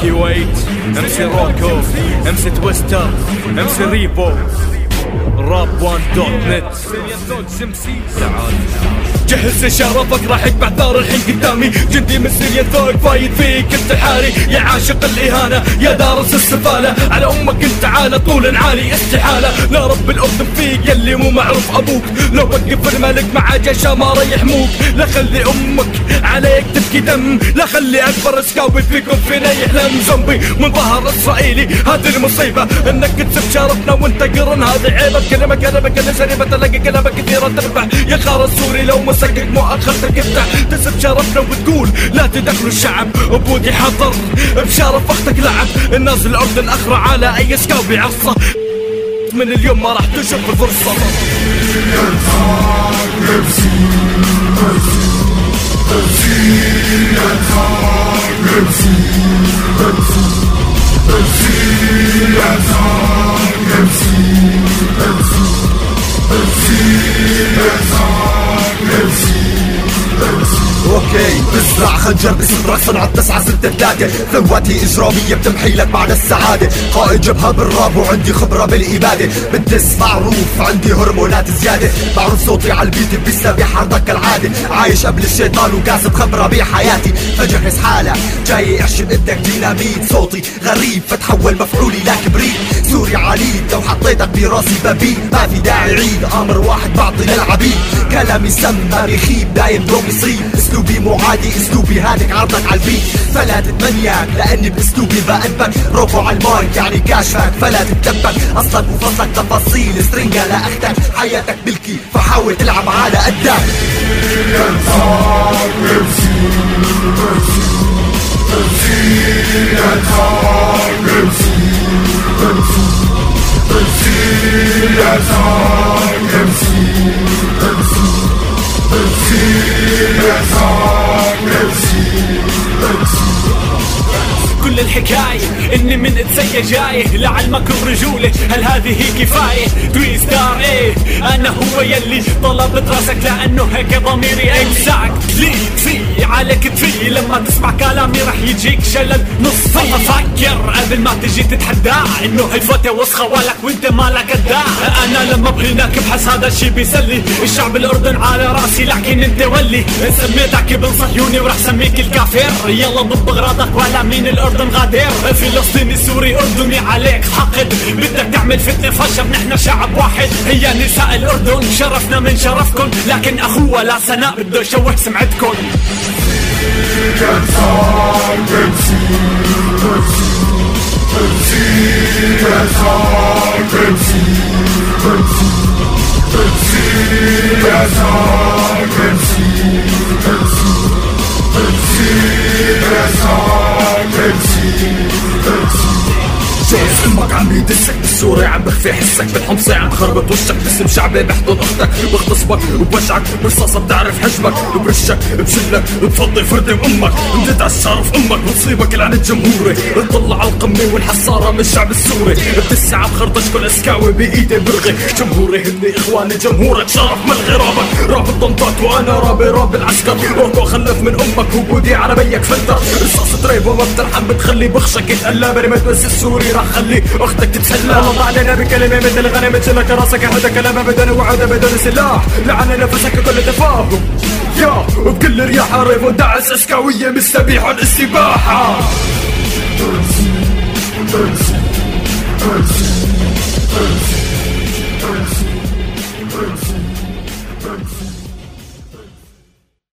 كويت، MC روكو، MC تويستر، MC ريبو، rap1.net. تعال جهز شرفك راح يكبع ثار الحين قدامي، جندي من سيريا ثوق فايد فيك انت الحاري، يا عاشق الاهانه يا دارس السفاله، على امك انت عالة طول عالي استحاله، لا رب الاردن فيك يلي مو معروف ابوك، لو وقف الملك مع جيشه ما راح يحموك، لا خلي امك عليك تبكي دم، لا خلي اكبر سكاوي فيكم فينا يحلم، زومبي من ظهر اسرائيلي هذه المصيبه، انك تسب شرفنا وانت قرن هذه عيبه، كلمك كل شريفه تلاقي كلامك كثيره تربح، يا خار السوري لو مسكك مؤخرتك افتح، تسب شرفنا وتقول لا تدخلوا الشعب، ابوقي حضر بشرف اختك لعب، الناس الاردن اخرى على اي سكاوي عصه، من اليوم ما راح تشوف الفرصه. اوكي بزرع خنجر بصدرك صنعة 963، ثواتي اجرامية بتمحي لك معنى السعادة، قائد جبهة بالراب وعندي خبرة بالإبادة، بالدس معروف عندي هرمونات زيادة، معروف صوتي على البيت بيسابي حرضك كالعادة، عايش قبل الشيطان وقاسم خبرة بحياتي، فجهز حالك جاي احشم بدك ديناميت، صوتي غريب فتحول مفعولي لكبريت، سوري عليك لو حطيتك براسي ببيت، ما في داعي عيد امر واحد بعطي للعبيد، كلامي سما بيخيب دايم دوم يصيب، اسلوبي مو عادي اسلوبي هادك عرضك عالبيت، فلا تتمنياك لاني باسلوبي بأدبك، روكو عالمايك يعني كاشفك فلا تتدبك، اصلك وفصلك تفاصيل سترينجا لاختك، حياتك ملكي فحاول تلعب على قدك. كل الحكاية اني من اتسيا جاي لعلمك الرجولة، هل هذه كفاية؟ تويستار ايه انا هو يلي طلبت راسك لانه هيك ضميري اكزاكتلي، تفي عليك تفي لما تسمع كلامي رح يجيك شلل نصفي، ففكر قبل ما تجي تتحدى انه هالفتة وسخة ولك وانت مالك اداء، انا لما بغناك بحس هذا الشي بيسلي، الشعب الاردن على راسي لكن انت ولي، سميتك ابن صهيوني ورح سميك الكافر، يلا ضب اغراضك ولا مين الاردن غادر، فلسطيني سوري اردني عليك حقد، بدك تعمل فتنة فشب نحن شعب واحد، هي نساء الاردن شرفنا من شرفكن، لكن اخوه لا سناء بده يشوه سمعتكن. جوز امك عم يدسك بالسوري عم بخفي حسك، بالحمصي عم بخربط وشك، باسم شعبي بحضن اختك بغتصبك وبوجعك برصاصة بتعرف حجمك، برشك بشلك بفضي فردي امك، بندد عالشرف امك بتصيبك لعنة جمهوري، بتطلع على القمة والحصارة من الشعب السوري، بتسعى بخرطش كل اسكاوي بايدي برغي، جمهوري هني اخواني جمهورك شرف ملغي رابك، راب الضمطات وانا رابي راب العسكر، روكو خلف من امك وبودي على بيك فلتر، رصاصة ريب وما بترحم بتخلي بخشك يتقلى، برمت بس السوري راح خلي اختك تتسلى، الله علينا بكلمة مثل الغنم تشلك راسك هذا كلامه بدون وعد بدون سلاح، لعن نفسك كل تفاهم يا وبكل رياح ريب ودعس اسكاوية مستبيح السباحة.